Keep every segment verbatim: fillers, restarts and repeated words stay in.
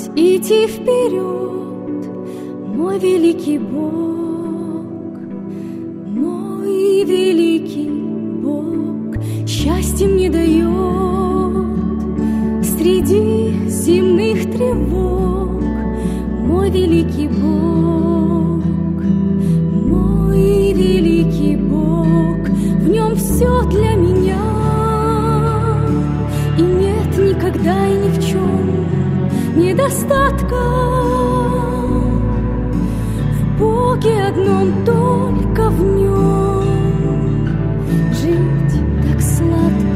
идти вперед, мой великий Бог, мой великий Бог, счастье мне дает среди земных тревог, мой великий Бог, мой великий Бог, в нем все для меня, и нет никогда и ни в чем недостатка. В Боге одном, только в нем жить так сладко.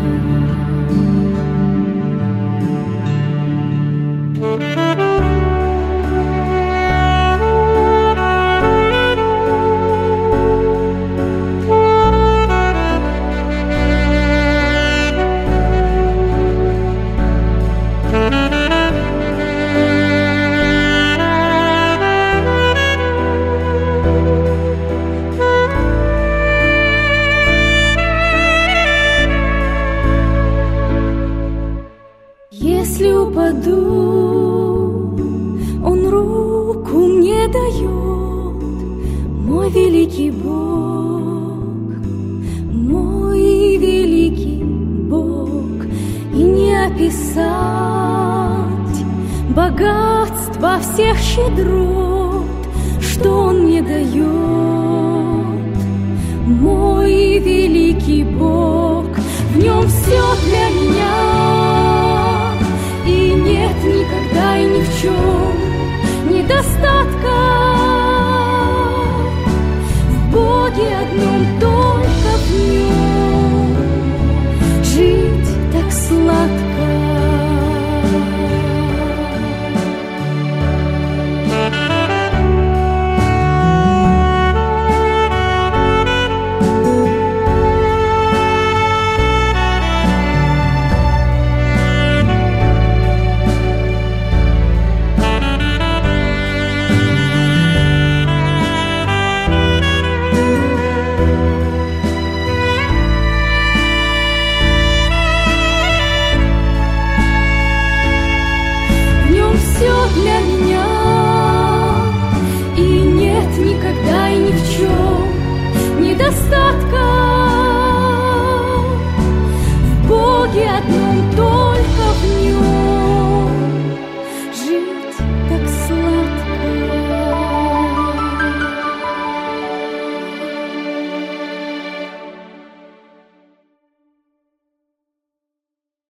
Если упаду, Он руку мне дает, мой великий Бог, мой великий Бог, и не описать богатства всех щедрот, что Он мне дает, мой великий Бог, в нем все для меня.